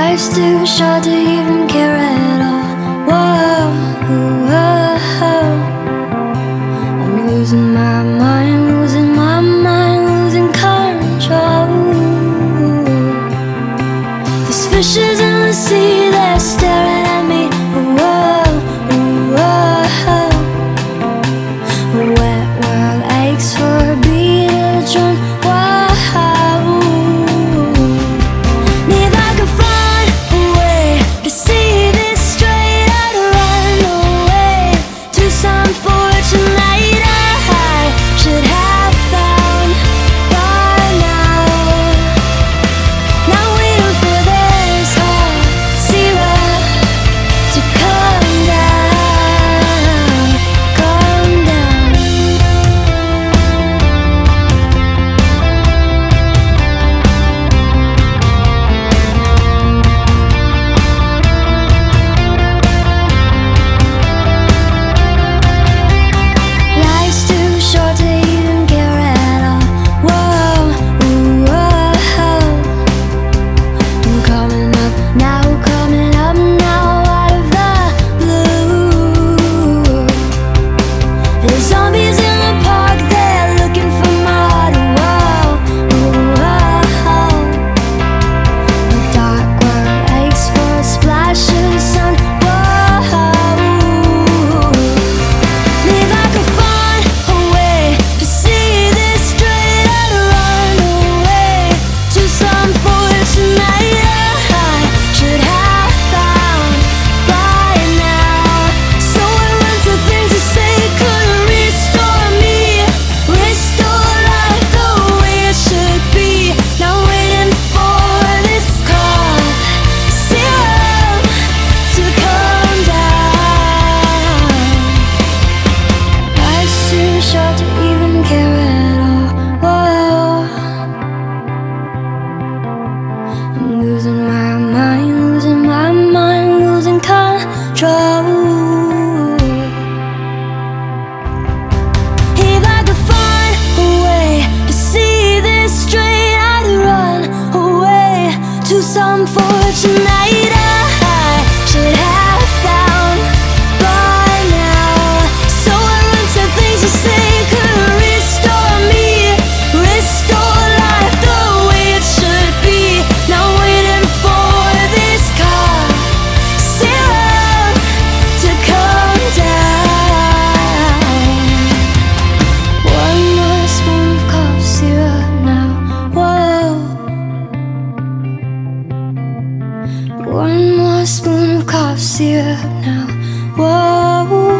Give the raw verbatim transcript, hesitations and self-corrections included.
Life's too short to even care at all. Whoa, whoa. I'm losing my mind, losing my mind, losing control. There's fishes in the sea, they're staring at me. Whoa, whoa. The wet world aches for a beat of a drum. I'm losing my mind, losing my mind, losing control. If I could find a way to see this straight, I'd run away to some fortune night I should have found by now. So I run to things you say could restore me, restore life the way it should be. Now waiting for this car syrup to come down. One more spoon of cough syrup now. Whoa. One more spoon of cough syrup now. Whoa.